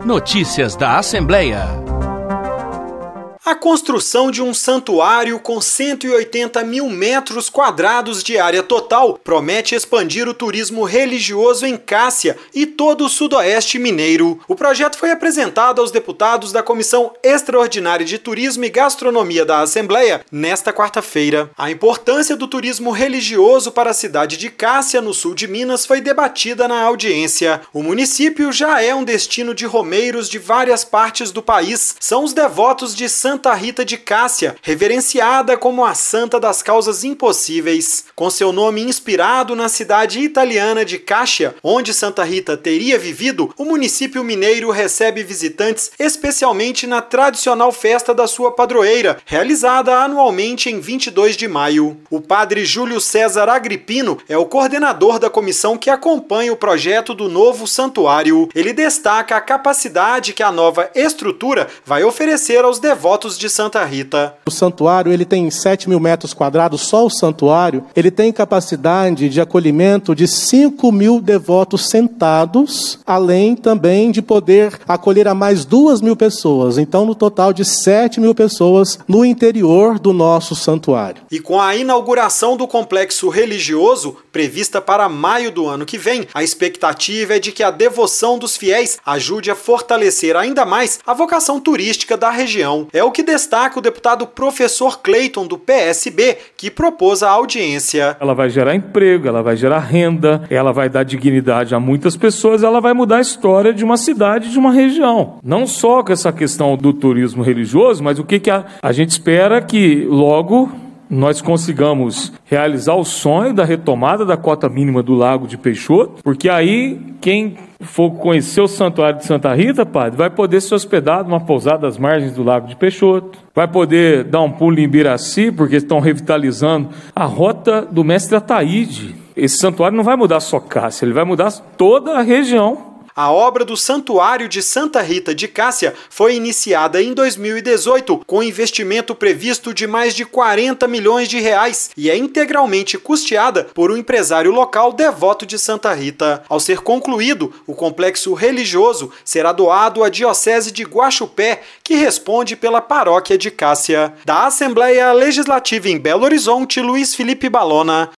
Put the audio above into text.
Notícias da Assembleia. A construção de um santuário com 180 mil metros quadrados de área total promete expandir o turismo religioso em Cássia e todo o sudoeste mineiro. O projeto foi apresentado aos deputados da Comissão Extraordinária de Turismo e Gastronomia da Assembleia nesta quarta-feira. A importância do turismo religioso para a cidade de Cássia, no sul de Minas, foi debatida na audiência. O município já é um destino de romeiros de várias partes do país. São os devotos de Santa Rita de Cássia, reverenciada como a Santa das Causas Impossíveis. Com seu nome inspirado na cidade italiana de Cascia, onde Santa Rita teria vivido, o município mineiro recebe visitantes especialmente na tradicional festa da sua padroeira, realizada anualmente em 22 de maio. O padre Júlio César Agripino é o coordenador da comissão que acompanha o projeto do novo santuário. Ele destaca a capacidade que a nova estrutura vai oferecer aos devotos de Santa Rita. O santuário ele tem 7 mil metros quadrados, só o santuário. Ele tem capacidade de acolhimento de 5 mil devotos sentados, além também de poder acolher a mais 2 mil pessoas. Então, no total de 7 mil pessoas no interior do nosso santuário. E com a inauguração do complexo religioso, prevista para maio do ano que vem, a expectativa é de que a devoção dos fiéis ajude a fortalecer ainda mais a vocação turística da região. É o que destaca o deputado professor Cleiton, do PSB, que propôs a audiência. Ela vai gerar emprego, ela vai gerar renda, ela vai dar dignidade a muitas pessoas, ela vai mudar a história de uma cidade, de uma região. Não só com essa questão do turismo religioso, mas o que a gente espera que logo nós consigamos realizar o sonho da retomada da cota mínima do Lago de Peixoto, porque aí quem for conhecer o Santuário de Santa Rita, padre, vai poder se hospedar numa pousada às margens do Lago de Peixoto, vai poder dar um pulo em Ibiraci, porque estão revitalizando a rota do Mestre Ataíde. Esse santuário não vai mudar só Cássia, ele vai mudar toda a região. A obra do Santuário de Santa Rita de Cássia foi iniciada em 2018, com investimento previsto de mais de 40 milhões de reais e é integralmente custeada por um empresário local devoto de Santa Rita. Ao ser concluído, o complexo religioso será doado à Diocese de Guaxupé, que responde pela paróquia de Cássia. Da Assembleia Legislativa em Belo Horizonte, Luiz Felipe Balona.